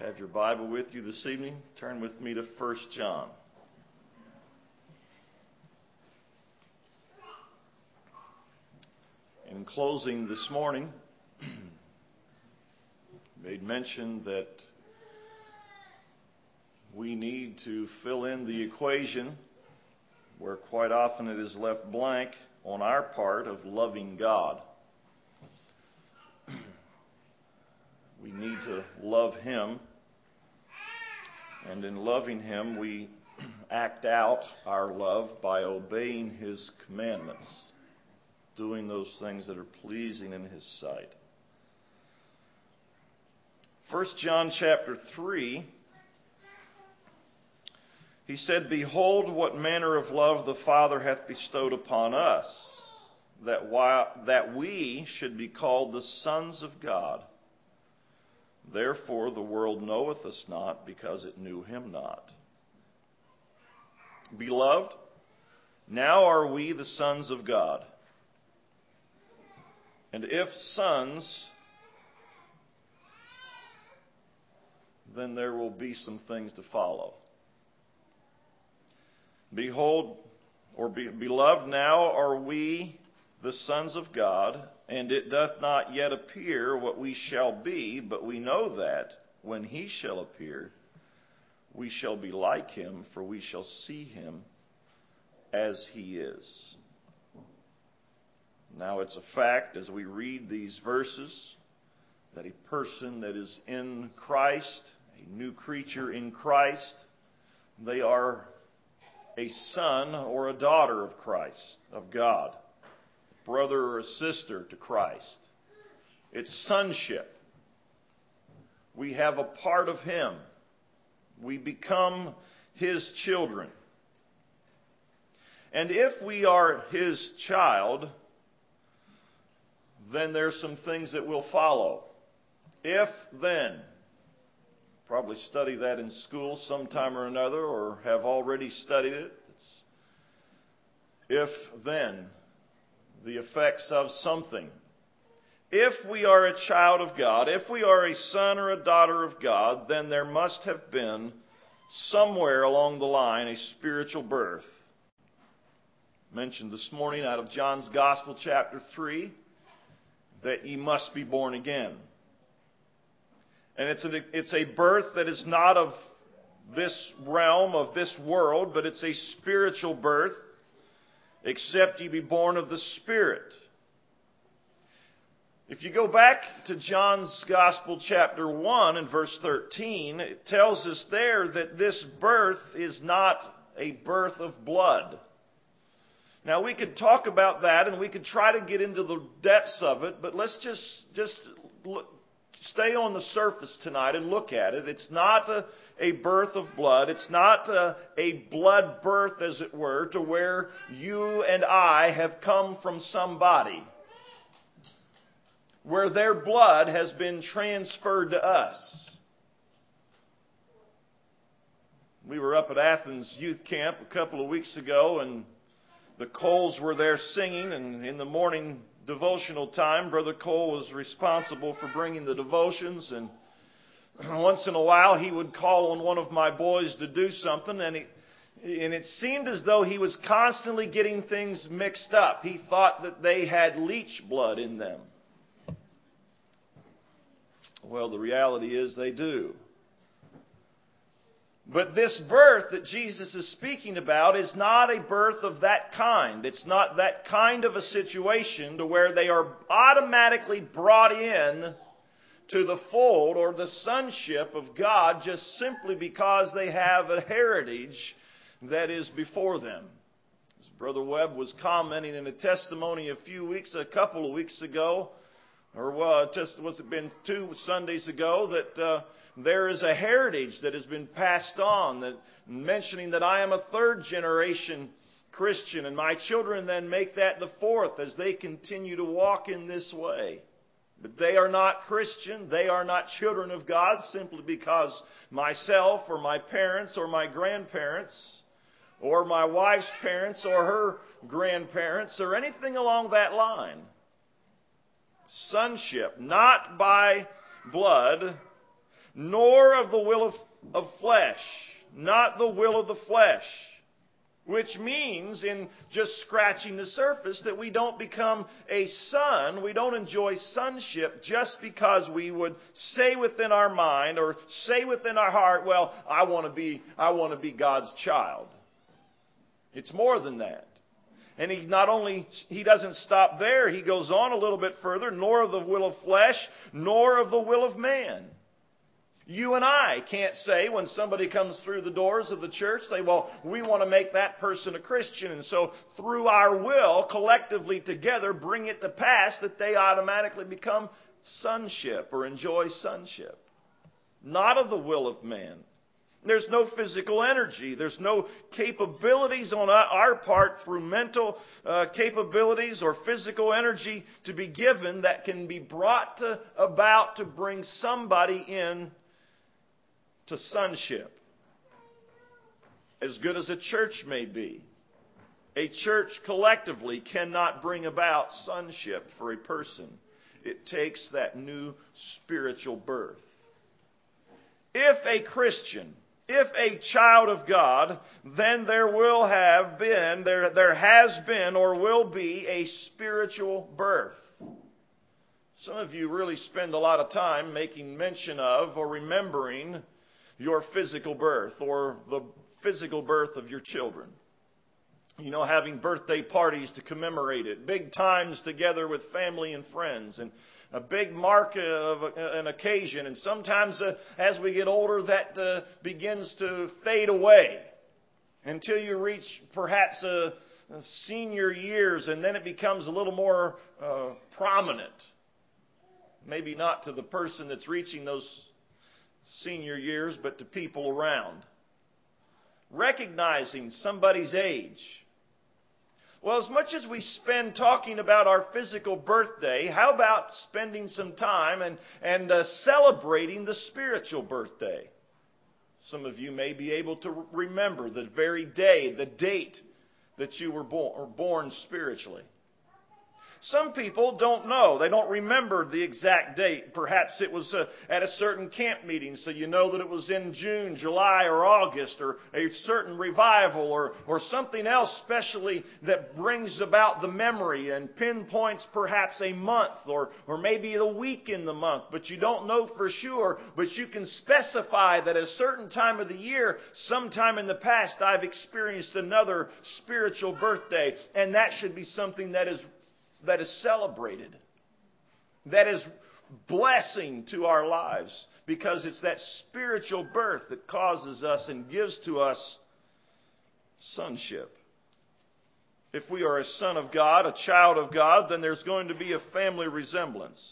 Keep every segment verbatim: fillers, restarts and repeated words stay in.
Have your Bible with you this evening? Turn with me to First John. In closing this morning, made mention that we need to fill in the equation where quite often it is left blank on our part of loving God. We need to love Him, and in loving Him we act out our love by obeying His commandments, doing those things that are pleasing in His sight. First John chapter three, he said, "Behold, what manner of love the Father hath bestowed upon us, that while, that we should be called the sons of God. Therefore the world knoweth us not, because it knew Him not. Beloved, now are we the sons of God. And if sons, then there will be some things to follow. Behold, or be, beloved, now are we the sons of God, and it doth not yet appear what we shall be, but we know that when He shall appear, we shall be like Him, for we shall see Him as He is." Now it's a fact as we read these verses that a person that is in Christ, a new creature in Christ, they are a son or a daughter of Christ, of God. Brother or a sister to Christ. It's sonship. We have a part of Him. We become His children. And if we are His child, then there's some things that will follow. If then, probably study that in school sometime or another, or have already studied it. It's if then. The effects of something. If we are a child of God, if we are a son or a daughter of God, then there must have been somewhere along the line a spiritual birth. Mentioned this morning out of John's Gospel, chapter three, that ye must be born again. And it's a, it's a birth that is not of this realm, of this world, but it's a spiritual birth. Except ye be born of the Spirit. If you go back to John's Gospel chapter one and verse thirteen, it tells us there that this birth is not a birth of blood. Now we could talk about that and we could try to get into the depths of it, but let's just, just look, stay on the surface tonight and look at it. It's not a, a birth of blood. It's not a, a blood birth, as it were, to where you and I have come from somebody, where their blood has been transferred to us. We were up at Athens Youth Camp a couple of weeks ago, and the Coles were there singing, and in the morning devotional time, Brother Cole was responsible for bringing the devotions, and once in a while he would call on one of my boys to do something, and, he, and it seemed as though he was constantly getting things mixed up. He thought that they had leech blood in them. Well, the reality is they do. But this birth that Jesus is speaking about is not a birth of that kind. It's not that kind of a situation to where they are automatically brought in to the fold or the sonship of God just simply because they have a heritage that is before them. As Brother Webb was commenting in a testimony a few weeks, a couple of weeks ago, or well, just was it been two Sundays ago, that uh, there is a heritage that has been passed on, that mentioning that I am a third generation Christian, and my children then make that the fourth as they continue to walk in this way. But they are not Christian. They are not children of God simply because myself or my parents or my grandparents or my wife's parents or her grandparents or anything along that line. Sonship, not by blood, nor of the will of, of flesh, not the will of the flesh. Which means, in just scratching the surface, that we don't become a son, we don't enjoy sonship just because we would say within our mind or say within our heart, well, I want to be, I want to be God's child. It's more than that. And he not only, he doesn't stop there, he goes on a little bit further, nor of the will of flesh, nor of the will of man. You and I can't say when somebody comes through the doors of the church, say, well, we want to make that person a Christian. And so through our will, collectively together, bring it to pass that they automatically become sonship or enjoy sonship. Not of the will of man. There's no physical energy. There's no capabilities on our part through mental uh, capabilities or physical energy to be given that can be brought to, about to bring somebody in to sonship. As good as a church may be, a church collectively cannot bring about sonship for a person. It takes that new spiritual birth. If a Christian, if a child of God, then there will have been, there, there has been or will be a spiritual birth. Some of you really spend a lot of time making mention of or remembering your physical birth or the physical birth of your children. You know, having birthday parties to commemorate it, big times together with family and friends, and a big mark of an occasion. And sometimes uh, as we get older, that uh, begins to fade away until you reach perhaps uh, senior years, and then it becomes a little more uh, prominent. Maybe not to the person that's reaching those senior years, but to people around. Recognizing somebody's age. Well, as much as we spend talking about our physical birthday, how about spending some time and, and uh, celebrating the spiritual birthday? Some of you may be able to remember the very day, the date that you were born, or born spiritually. Some people don't know. They don't remember the exact date. Perhaps it was uh, at a certain camp meeting, so you know that it was in June, July, or August, or a certain revival, or, or something else specially that brings about the memory and pinpoints perhaps a month, or, or maybe a week in the month. But you don't know for sure, but you can specify that at a certain time of the year, sometime in the past, I've experienced another spiritual birthday, and that should be something that is that is celebrated, that is blessing to our lives, because it's that spiritual birth that causes us and gives to us sonship. If we are a son of God, a child of God, then there's going to be a family resemblance.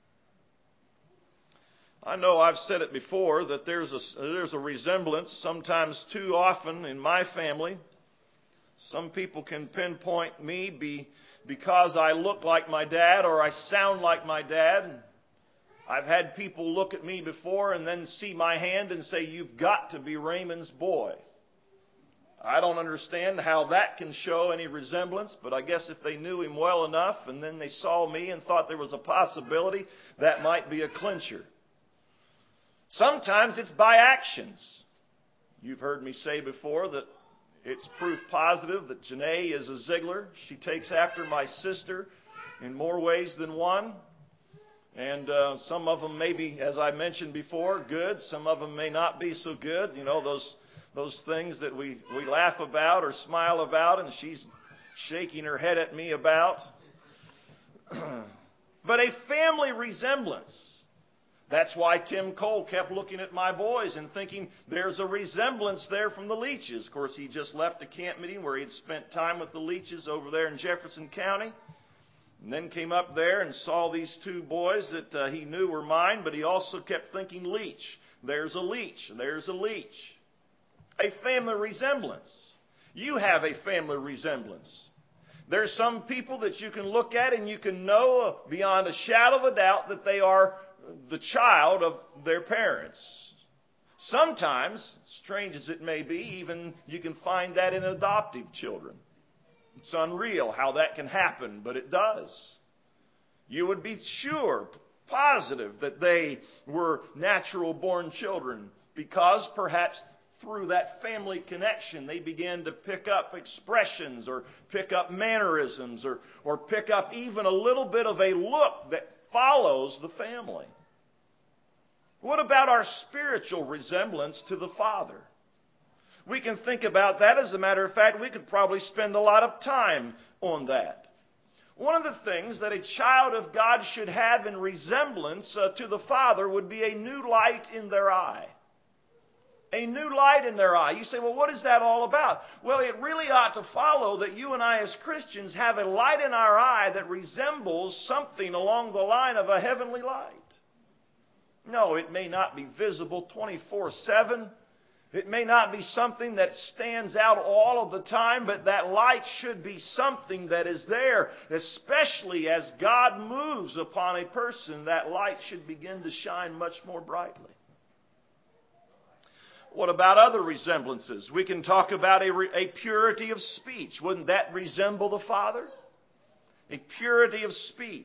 I know I've said it before that there's a, there's a resemblance sometimes too often in my family. Some people can pinpoint me be because I look like my dad or I sound like my dad. I've had people look at me before and then see my hand and say, "You've got to be Raymond's boy." I don't understand how that can show any resemblance, but I guess if they knew him well enough and then they saw me and thought there was a possibility, that might be a clincher. Sometimes it's by actions. You've heard me say before that it's proof positive that Janae is a Ziegler. She takes after my sister in more ways than one. And uh, some of them may be, as I mentioned before, good. Some of them may not be so good. You know, those those things that we, we laugh about or smile about, and she's shaking her head at me about. But a family resemblance. That's why Tim Cole kept looking at my boys and thinking there's a resemblance there from the Leaches. Of course, he just left a camp meeting where he'd spent time with the Leaches over there in Jefferson County. And then came up there and saw these two boys that uh, he knew were mine, but he also kept thinking Leach. There's a Leach. There's a Leach. A family resemblance. You have a family resemblance. There's some people that you can look at and you can know beyond a shadow of a doubt that they are the child of their parents. Sometimes, strange as it may be, even you can find that in adoptive children. It's unreal how that can happen, but it does. You would be sure, positive that they were natural born children, because perhaps through that family connection they began to pick up expressions or pick up mannerisms or, or pick up even a little bit of a look that follows the family. What about our spiritual resemblance to the Father? We can think about that. As a matter of fact, we could probably spend a lot of time on that. One of the things that a child of God should have in resemblance uh, to the Father would be a new light in their eye. A new light in their eye. You say, well, what is that all about? Well, it really ought to follow that you and I as Christians have a light in our eye that resembles something along the line of a heavenly light. No, it may not be visible twenty-four seven. It may not be something that stands out all of the time, but that light should be something that is there. Especially as God moves upon a person, that light should begin to shine much more brightly. What about other resemblances? We can talk about a, a purity of speech. Wouldn't that resemble the Father? A purity of speech.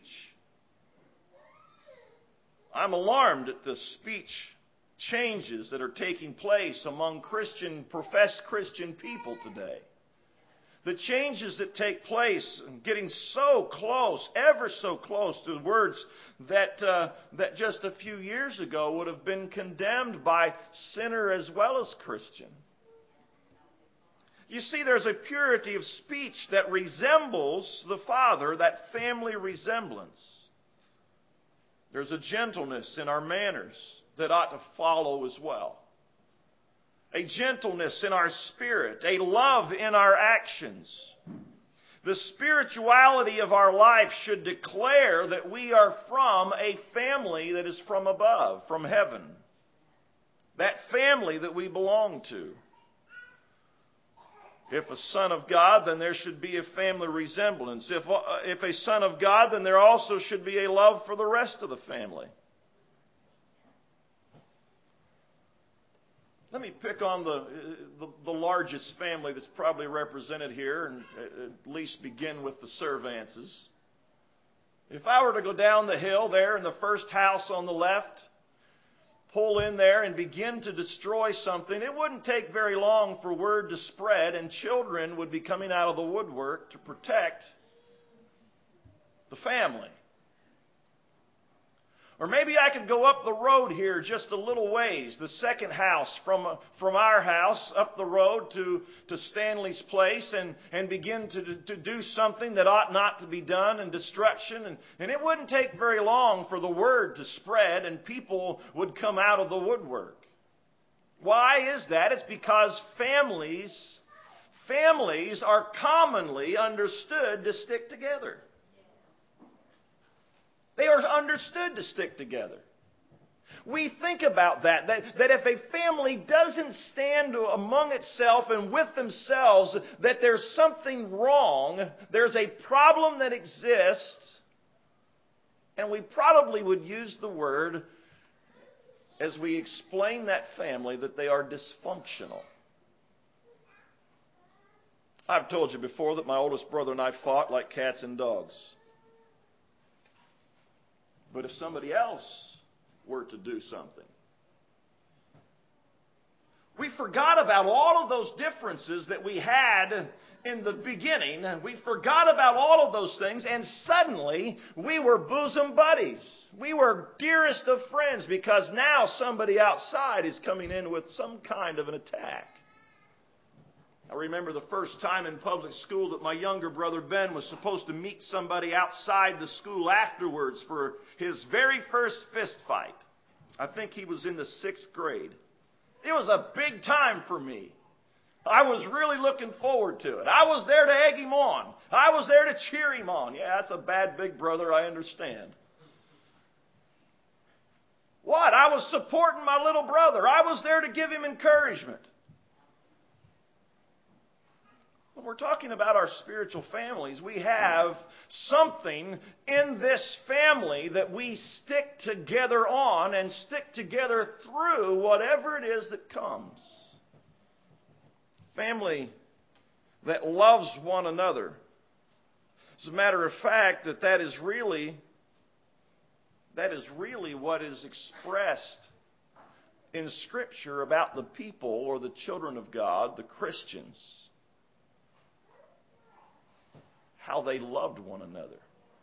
I'm alarmed at the speech changes that are taking place among Christian, professed Christian people today. The changes that take place, getting so close, ever so close to words that uh, that just a few years ago would have been condemned by sinner as well as Christian. You see, there's a purity of speech that resembles the Father, that family resemblance. There's a gentleness in our manners that ought to follow as well. A gentleness in our spirit, a love in our actions. The spirituality of our life should declare that we are from a family that is from above, from heaven. That family that we belong to. If a son of God, then there should be a family resemblance. If, uh, if a son of God, then there also should be a love for the rest of the family. Let me pick on the, the, the largest family that's probably represented here, and at least begin with the Cervances. If I were to go down the hill there in the first house on the left, pull in there and begin to destroy something, it wouldn't take very long for word to spread, and children would be coming out of the woodwork to protect the family. Or maybe I could go up the road here just a little ways, the second house from from our house up the road to, to Stanley's place, and, and begin to, to do something that ought not to be done, and destruction. And, and it wouldn't take very long for the word to spread and people would come out of the woodwork. Why is that? It's because families, families are commonly understood to stick together. They are understood to stick together. We think about that, that, that if a family doesn't stand among itself and with themselves, that there's something wrong, there's a problem that exists, and we probably would use the word, as we explain that family, that they are dysfunctional. I've told you before that my oldest brother and I fought like cats and dogs. But if somebody else were to do something, we forgot about all of those differences that we had in the beginning. We forgot about all of those things, and suddenly we were bosom buddies. We were dearest of friends, because now somebody outside is coming in with some kind of an attack. I remember the first time in public school that my younger brother Ben was supposed to meet somebody outside the school afterwards for his very first fist fight. I think he was in the sixth grade. It was a big time for me. I was really looking forward to it. I was there to egg him on. I was there to cheer him on. Yeah, that's a bad big brother, I understand. What? I was supporting my little brother. I was there to give him encouragement. When we're talking about our spiritual families, we have something in this family that we stick together on and stick together through whatever it is that comes. Family that loves one another. As a matter of fact, that that is really that is really what is expressed in Scripture about the people or the children of God, the Christians. How they loved one another.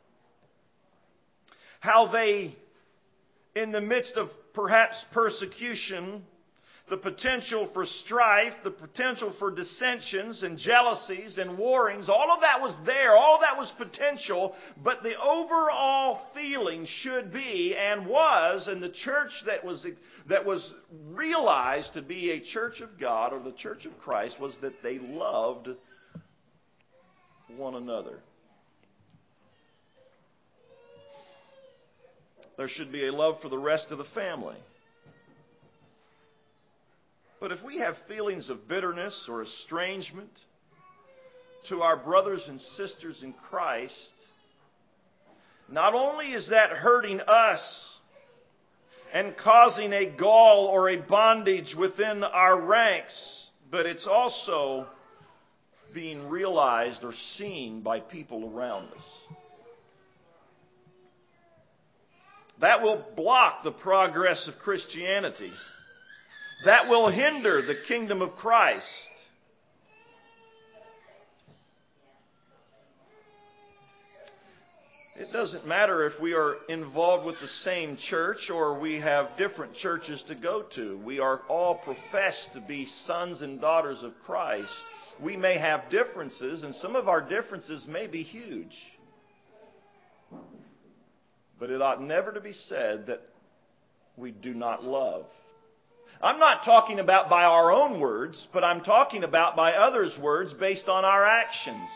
How they, in the midst of perhaps persecution, the potential for strife, the potential for dissensions and jealousies and warrings, all of that was there, all of that was potential, but the overall feeling should be and was, and the church that was that was realized to be a church of God or the church of Christ was that they loved one another. There should be a love for the rest of the family. But if we have feelings of bitterness or estrangement to our brothers and sisters in Christ, not only is that hurting us and causing a gall or a bondage within our ranks, but it's also being realized or seen by people around us. That will block the progress of Christianity. That will hinder the kingdom of Christ. It doesn't matter if we are involved with the same church or we have different churches to go to. We are all professed to be sons and daughters of Christ. We may have differences, and some of our differences may be huge. But it ought never to be said that we do not love. I'm not talking about by our own words, but I'm talking about by others' words based on our actions.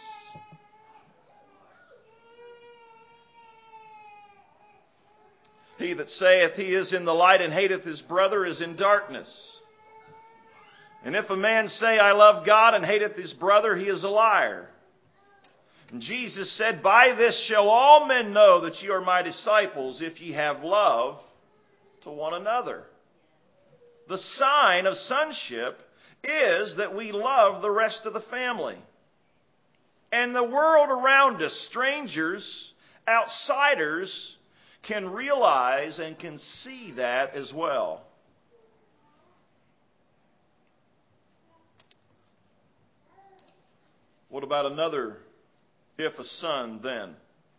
He that saith he is in the light and hateth his brother is in darkness. And if a man say, I love God, and hateth his brother, he is a liar. And Jesus said, by this shall all men know that ye are my disciples, if ye have love to one another. The sign of sonship is that we love the rest of the family. And the world around us, strangers, outsiders, can realize and can see that as well. What about another if a son then?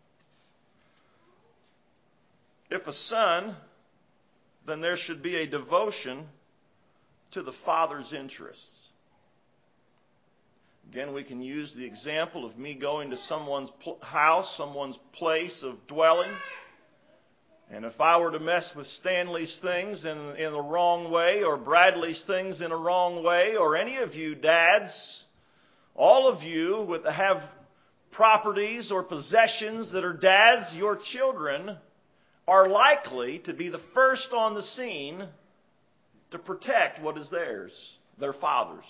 If a son, then there should be a devotion to the father's interests. Again, we can use the example of me going to someone's house, someone's place of dwelling. And if I were to mess with Stanley's things in, in the wrong way, or Bradley's things in a wrong way, or any of you dads, all of you with have properties or possessions that are dads, your children are likely to be the first on the scene to protect what is theirs, their father's.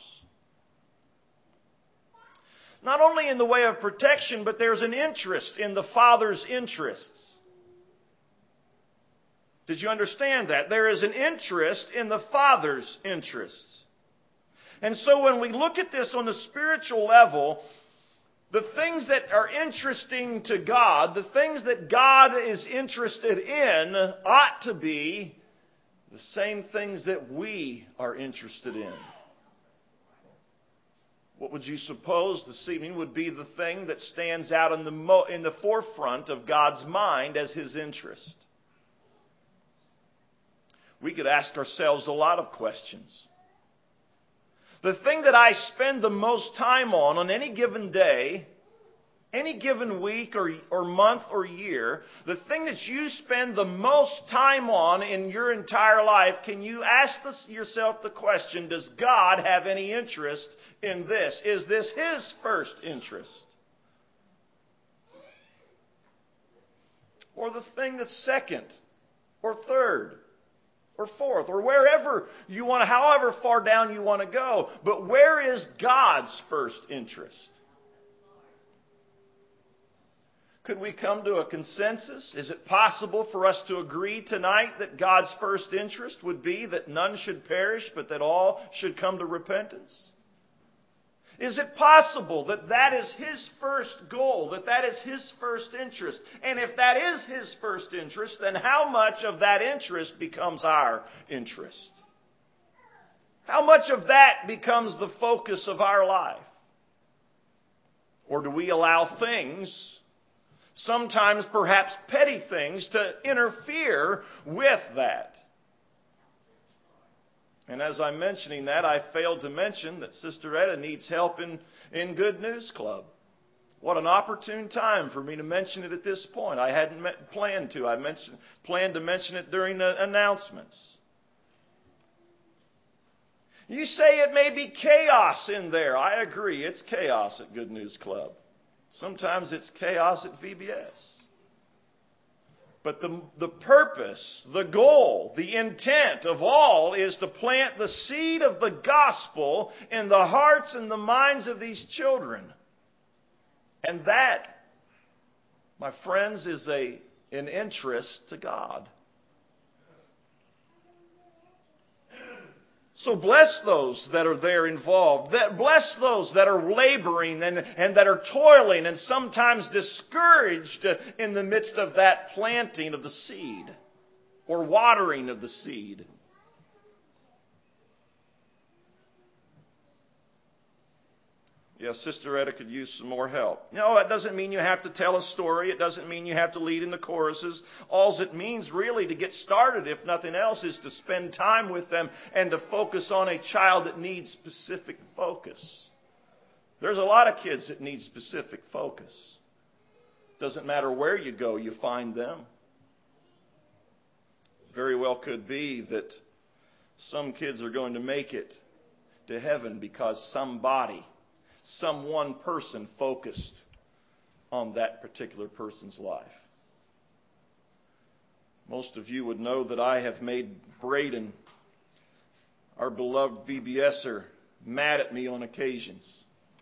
Not only in the way of protection, but there's an interest in the father's interests. Did you understand that? There is an interest in the father's interests. And so when we look at this on the spiritual level, the things that are interesting to God, the things that God is interested in, ought to be the same things that we are interested in. What would you suppose this evening would be the thing that stands out in the mo- in the forefront of God's mind as His interest? We could ask ourselves a lot of questions. The thing that I spend the most time on on any given day, any given week or, or month or year, the thing that you spend the most time on in your entire life, can you ask this, yourself the question, does God have any interest in this? Is this His first interest? Or the thing that's second or third or fourth or wherever you want to, however far down you want to go. But where is God's first interest? Could we come to a consensus? Is it possible for us to agree tonight that God's first interest would be that none should perish, but that all should come to repentance? Is it possible that that is his first goal, that that is his first interest? And if that is his first interest, then how much of that interest becomes our interest? How much of that becomes the focus of our life? Or do we allow things, sometimes perhaps petty things, to interfere with that? And as I'm mentioning that, I failed to mention that Sister Etta needs help in, in Good News Club. What an opportune time for me to mention it at this point. I hadn't met, planned to. I mentioned, planned to mention it during the announcements. You say it may be chaos in there. I agree. It's chaos at Good News Club. Sometimes it's chaos at V B S. But the, the purpose, the goal, the intent of all is to plant the seed of the gospel in the hearts and the minds of these children. And that, my friends, is a, an interest to God. So bless those that are there involved. That bless those that are laboring and, and that are toiling and sometimes discouraged in the midst of that planting of the seed or watering of the seed. Yes, Sister Etta could use some more help. No, that doesn't mean you have to tell a story. It doesn't mean you have to lead in the choruses. All it means really to get started, if nothing else, is to spend time with them and to focus on a child that needs specific focus. There's a lot of kids that need specific focus. Doesn't matter where you go, you find them. Very well could be that some kids are going to make it to heaven because somebody, some one person focused on that particular person's life. Most of you would know that I have made Braden, our beloved V B S er, mad at me on occasions.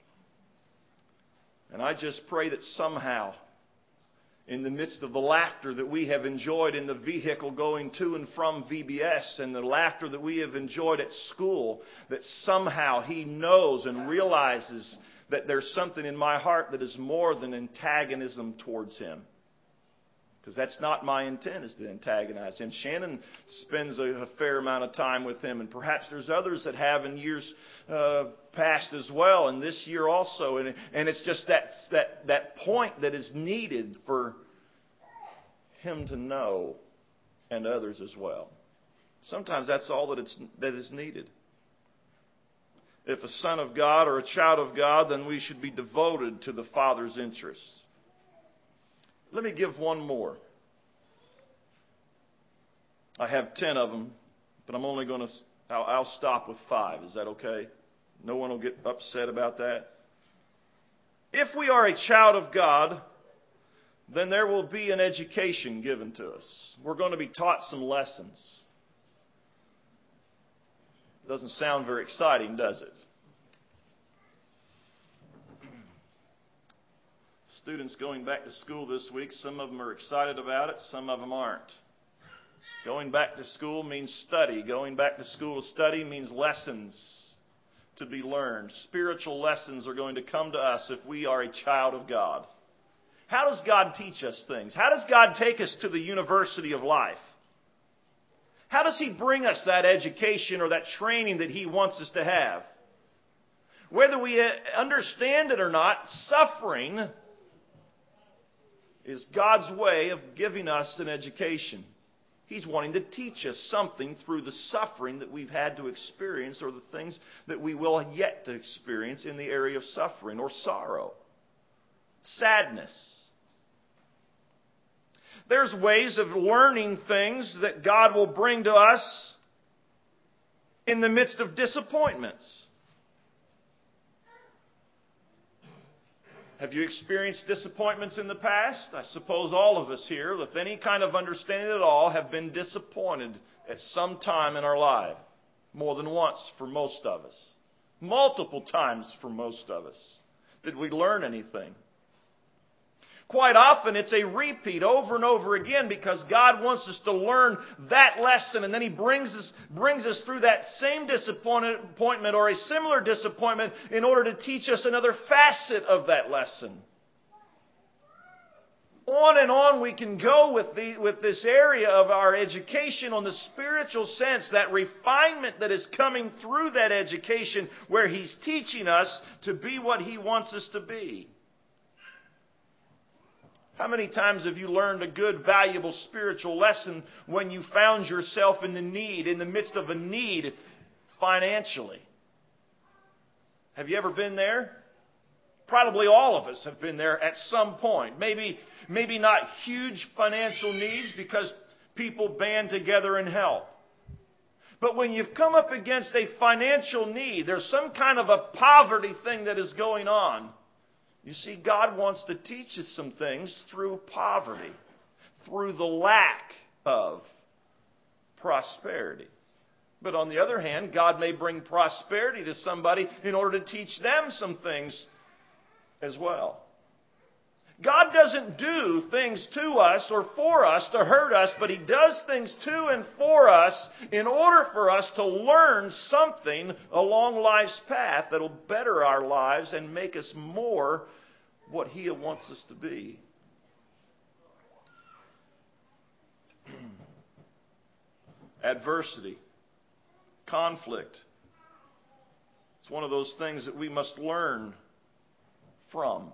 And I just pray that somehow, in the midst of the laughter that we have enjoyed in the vehicle going to and from V B S and the laughter that we have enjoyed at school, that somehow he knows and realizes that there's something in my heart that is more than antagonism towards him. Because that's not my intent, is to antagonize him. Shannon spends a, a fair amount of time with him, and perhaps there's others that have in years uh, past as well, and this year also. And, and it's just that, that, that point that is needed for him to know, and others as well. Sometimes that's all that, it's, that is needed. If a son of God or a child of God, then we should be devoted to the Father's interests. Let me give one more. I have ten of them, but I'm only going to, I'll, I'll stop with five. Is that okay? No one will get upset about that. If we are a child of God, then there will be an education given to us. We're going to be taught some lessons. Doesn't sound very exciting, does it? Students going back to school this week, some of them are excited about it, some of them aren't. Going back to school means study. Going back to school to study means lessons to be learned. Spiritual lessons are going to come to us if we are a child of God. How does God teach us things? How does God take us to the university of life? How does He bring us that education or that training that He wants us to have? Whether we understand it or not, suffering is God's way of giving us an education. He's wanting to teach us something through the suffering that we've had to experience or the things that we will yet to experience in the area of suffering or sorrow, sadness. There's ways of learning things that God will bring to us in the midst of disappointments. Have you experienced disappointments in the past? I suppose all of us here, with any kind of understanding at all, have been disappointed at some time in our life. More than once for most of us. Multiple times for most of us. Did we learn anything? Quite often it's a repeat over and over again because God wants us to learn that lesson, and then He brings us, brings us through that same disappointment or a similar disappointment in order to teach us another facet of that lesson. On and on we can go with, the, with this area of our education on the spiritual sense, that refinement that is coming through that education where He's teaching us to be what He wants us to be. How many times have you learned a good, valuable spiritual lesson when you found yourself in the need, in the midst of a need financially? Have you ever been there? Probably all of us have been there at some point. Maybe, maybe not huge financial needs because people band together and help. But when you've come up against a financial need, there's some kind of a poverty thing that is going on. You see, God wants to teach us some things through poverty, through the lack of prosperity. But on the other hand, God may bring prosperity to somebody in order to teach them some things as well. God doesn't do things to us or for us to hurt us, but He does things to and for us in order for us to learn something along life's path that will better our lives and make us more what He wants us to be. Adversity, conflict. It's one of those things that we must learn from.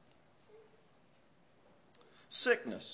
Sickness.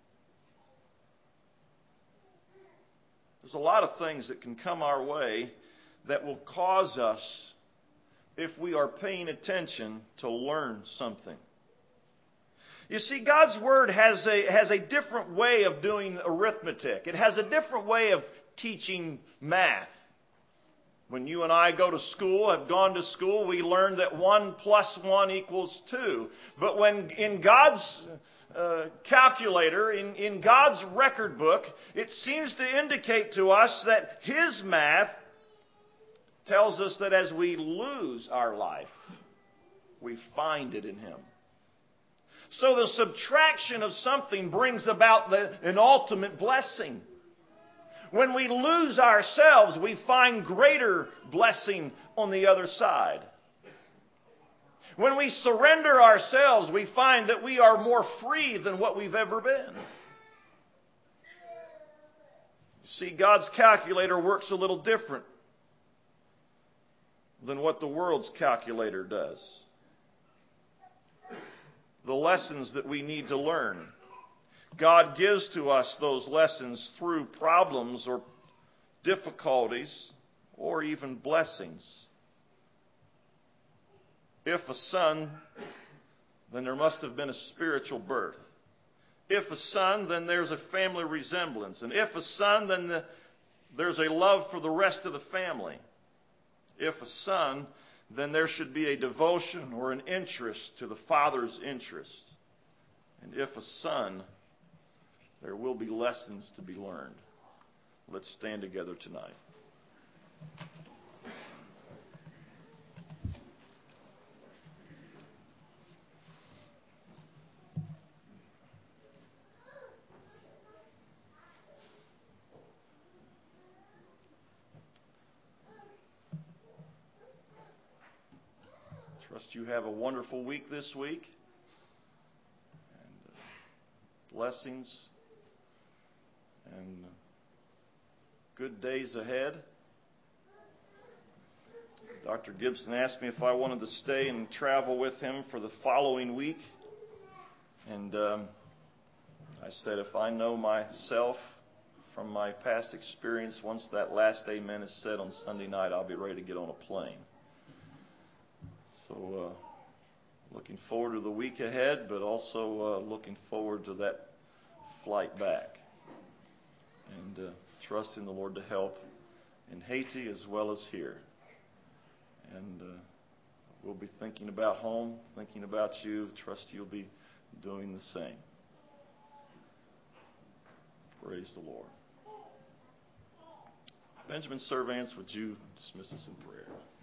There's a lot of things that can come our way that will cause us, if we are paying attention, to learn something. You see, God's Word has a, has a different way of doing arithmetic. It has a different way of teaching math. When you and I go to school, have gone to school, we learn that one plus one equals two. But when in God's uh, calculator, in, in God's record book, it seems to indicate to us that His math tells us that as we lose our life, we find it in Him. So the subtraction of something brings about the, an ultimate blessing. When we lose ourselves, we find greater blessing on the other side. When we surrender ourselves, we find that we are more free than what we've ever been. See, God's calculator works a little different than what the world's calculator does. The lessons that we need to learn, God gives to us those lessons through problems or difficulties or even blessings. If a son, then there must have been a spiritual birth. If a son, then there's a family resemblance. And if a son, then the, there's a love for the rest of the family. If a son, then there should be a devotion or an interest to the father's interest. And if a son, there will be lessons to be learned. Let's stand together tonight. Trust you have a wonderful week this week. And uh, blessings and good days ahead. Doctor Gibson asked me if I wanted to stay and travel with him for the following week. And um, I said, if I know myself from my past experience, once that last amen is said on Sunday night, I'll be ready to get on a plane. So, uh, looking forward to the week ahead, but also uh, looking forward to that flight back. And uh, trusting the Lord to help in Haiti as well as here. And uh, we'll be thinking about home, thinking about you. Trust you'll be doing the same. Praise the Lord. Benjamin Servants, would you dismiss us in prayer?